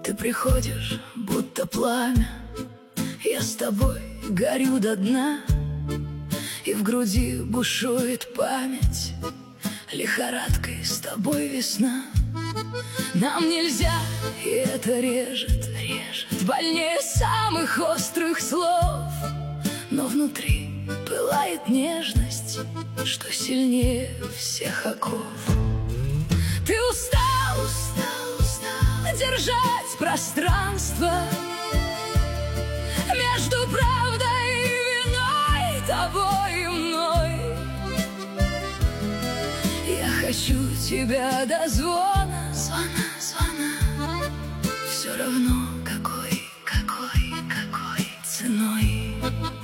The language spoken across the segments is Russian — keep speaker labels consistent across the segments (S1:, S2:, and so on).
S1: Ты приходишь, будто пламя, я с тобой горю до дна, и в груди бушует память, лихорадкой с тобой весна. Нам нельзя, и это режет, больнее самых острых слов. Но внутри пылает нежность, что сильнее всех оков. Ты устал держать пространство между правдой и виной, тобой и мной. Я хочу тебя до звона, все равно какой ценой.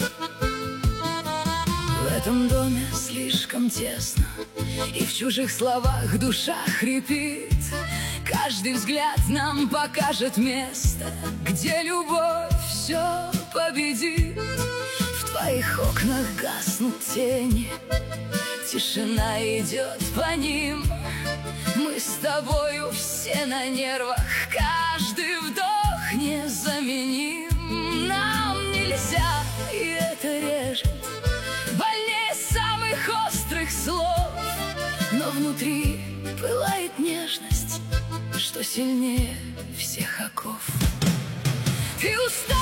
S1: В этом доме слишком тесно, и в чужих словах душа хрипит. Каждый взгляд нам покажет место, где любовь все победит. В твоих окнах гаснут тени, тишина идет по ним. Мы с тобою все на нервах, каждый вдох незаменим. Нам нельзя, и это режет, больнее самых острых слов. Но внутри пылает нежность, что сильнее всех оков. Ты устал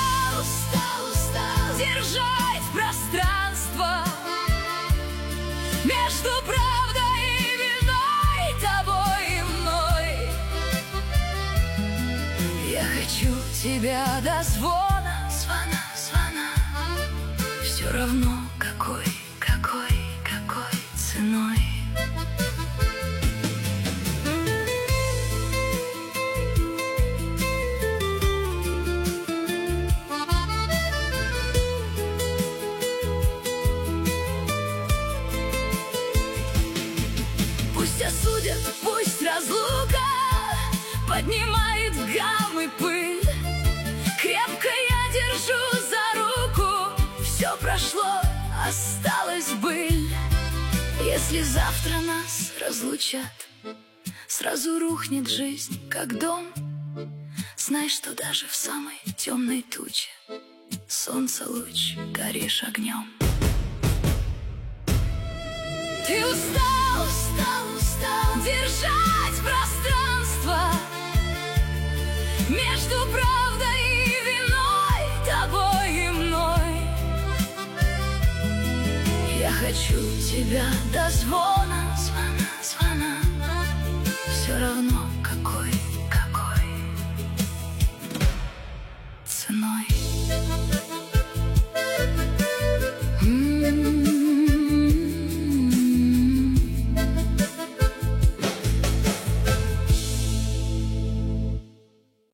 S1: держать пространство между правдой и виной, тобой и мной. Я хочу тебя до звона, все равно какой ценой. Пусть осудят, пусть разлука поднимает гам и пыль. Крепко я держу за руку, все прошло, осталась быль. Если завтра нас разлучат, сразу рухнет жизнь, как дом. Знай, что даже в самой темной туче солнце луч, горишь огнем. Ты устал держать пространство между правдой и виной, тобой и мной. Я хочу тебя до звона, все равно какой ценой.